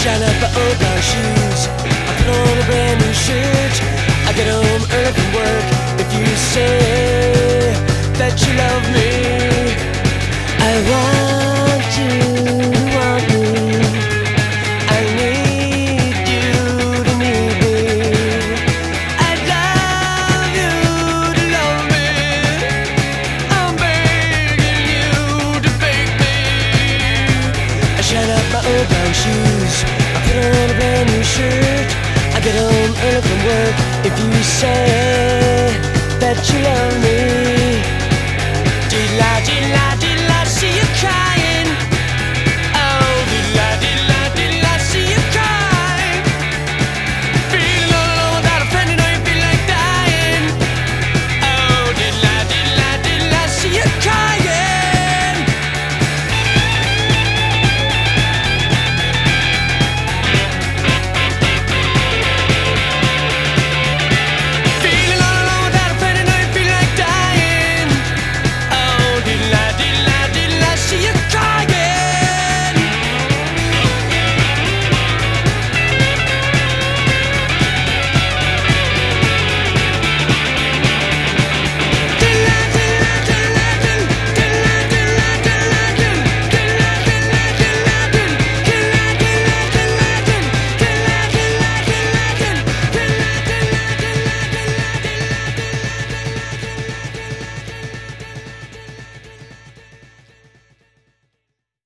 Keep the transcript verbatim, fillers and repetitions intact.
shine up my old car shoes. I put on a brand new shirt. I get home early from work. If you say that you love me, I want you to want me. I need you to need me. I love you to love me. I'm begging you to beg me. I shine up my old brown shoes. I put on a brand new shirt. I get home early from work. If you say that you love me, dee-la, dee-la.